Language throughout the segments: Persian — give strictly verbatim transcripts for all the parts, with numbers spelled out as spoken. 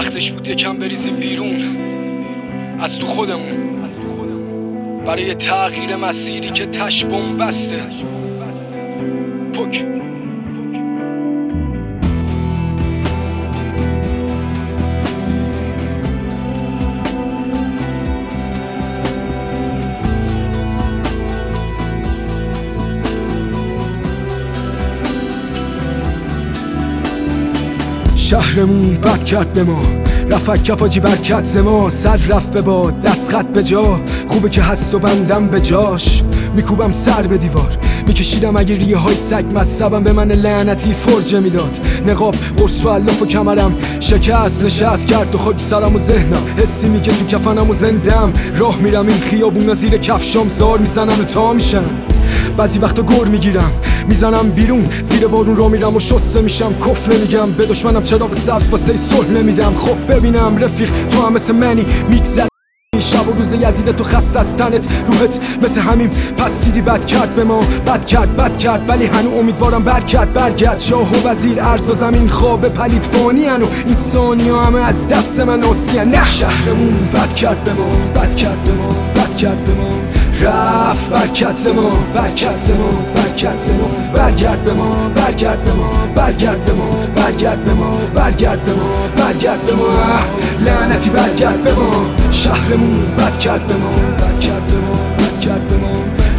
وقتش بود یکم بریزیم بیرون از تو خودمون برای تغییر مسیری که تش بن‌بسته. پک شهرمون بد کرد به ما، رفت کفاجی برکت ز ما. سر رفت به باد دست خط به جا، خوبه که هست و بندم به جاش. میکوبم سر به دیوار میکشیدم اگه ریه های سگ مذهبم به من لعنتی فرجه میداد. نقاب قرص و علاف و کمرم شکست نشست کرد و خود سرم و ذهنم. حسی میگه تو کفنم و زندم، راه میرم این خیابونا زیر کفشام زار میزنن و تا میشم. بعضی وقتا گر میگیرم میزنم بیرون زیر بارون را میرم و شسته میشم. کف نمیگم به دشمنم چرا به سبز واسه صلح نمیدم. خب ببینم رفیق تو هم مثل منی میگذر این شب و روز یزیده تو خسته از تنت روحت مثل همین پس دیدی بد کرد به ما. بد کرد بد کرد ولی هنو امیدوارم برکت برگرد. شاه و وزیر ارز و زمین خواب پلید فانی هنو این ثانی همه از دست من آسی. نه شهرمون بد کرد به ما، بد کرد به ما، بد کرد به ما. رفت برکت ز ما، برکت ز ما، برکت ز ما. برگرد به ما، برگرد به ما، برگرد به ما، برگرد به ما، برگرد به ما، برگرد به ما. لعنتی برگرد به ما. شهرمون بد کرد به ما، بد کرد به ما، بد کرد به ما.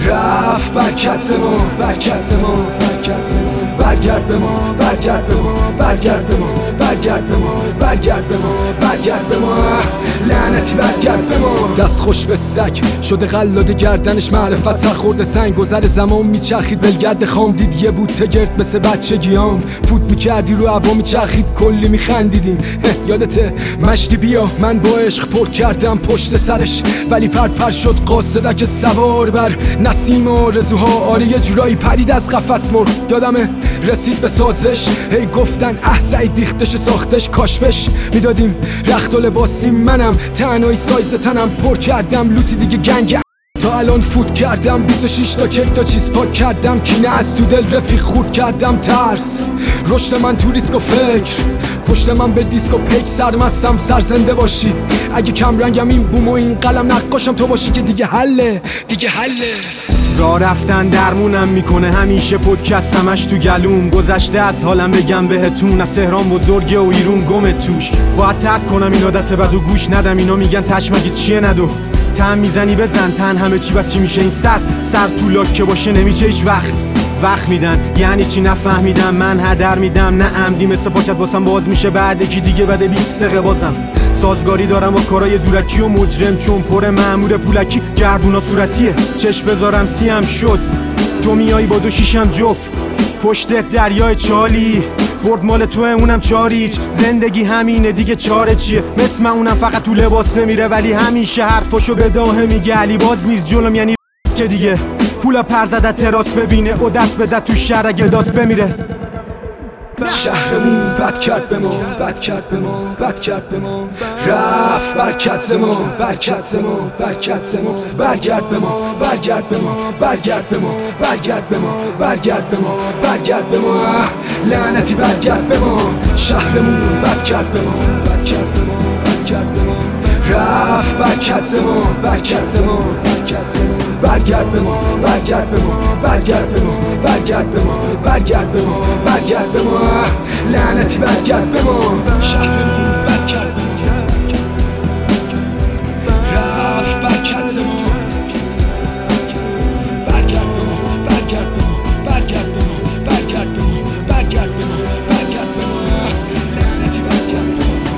رفت برکت ز ما، برکت ز ما، برکت ز ما. برگرد به ما، برگرد به ما، برگرد به ما، برگرد به ما، برگرد به ما، برگرد به ما. لعنتی برگرد به ما. دست خوش به سگ شده قلاده گردنش معرفت سر خورده سنگ. گذر زمان میچرخید ولگرد خام دید یه بود تگرد مثل بچگیام. فوت میکردی رو هوا میچرخید کلی میخندیدیم. یادته مشتی بیا من با عشق پر کردم پشت سرش ولی پر پر شد قاصدک سوار بر نسیم آرزوها. آره یه جورایی پرید از قفس مرغ. یادمه رسید به سازش هی گفتن اه سعید دیختش ساختش کاشفش میدادیم رخت و لباسی. منم تنهایی سایز تنم پر کردم لوتی دیگه گنگ تا الان فوت کردم. بیست و شش تا کیک تا چیز پاک کردم کینه از تو دل رفیق خورد کردم. ترس رشد من تو ریسک و فکر پشت من به دیسک و پیک سرمستم سر زنده باشی. اگه کم رنگم این بوم و این قلم نقاشم تو باشی که دیگه حله دیگه حله. راه رفتن درمونم میکنه همیشه پودکست همش تو گلوم. گذشته از حالم بگم بهتون از تهران بزرگه و ایرون گم توش. باید ترک کنم این عادت بد و گوش ندم اینا میگن تشمگی چیه ندو تن میزنی بزن تن همه چی بس چی میشه این سر سر تو لاک که باشه نمیشه هیچ وقت. وقت میدن یعنی چی نفهمیدم من هدر میدم نه عمدی مثل پاکت واسم باز میشه بعد کی دیگه بعد بیست دقیقه بازم. سازگاری دارم با کارای زورکی و مجرم چون پر مأمور پولکی گردونا صورتیه. چشم بذارم سیم شد تو میایی با دو شیشم جفت پشت دریای چالی برد مال تو اونم چاریچ. زندگی همینه دیگه چاره چیه مثل من اونم فقط تو لباس نمیره ولی همیشه حرفاشو به داهه میگه علی باز میز جلوم یعنی که دیگه پولا پر زده تراس ببینه و دست بده تو شهر اگه داست بمیره. شهرمون بد کرد به ما، بد کرد به ما، بد کرد به ما. رفت برکت ز ما، برکت ز ما، برکت ز ما. برگرد به ما، برگرد به ما، برگرد به ما، برگرد به ما، برگرد به ما، برگرد به ما. لعنتی برگرد به ما. شهرمون بد کرد به ما، بد کرد به ما، بد کرد به ما. رفت برکت ز ما، برکت ز ما، برکت ز ما. برگرد به ما، برگرد به ما، برگرد به ما، برگرد به ما، برگرد به ما، برگرد به ما. لعنتی برگرد به ما. شهرمون بد کرد به ما. رفت برکت ز ما. برگرد به ما، برگرد به ما، برگرد به ما، برگرد به ما، برگرد به ما، برگرد به ما. لعنتی برگرد به ما.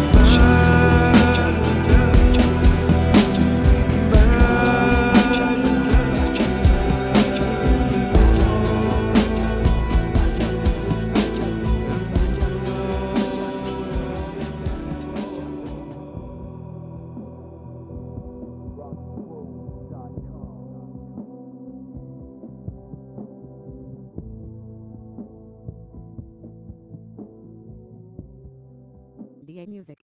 D A Music.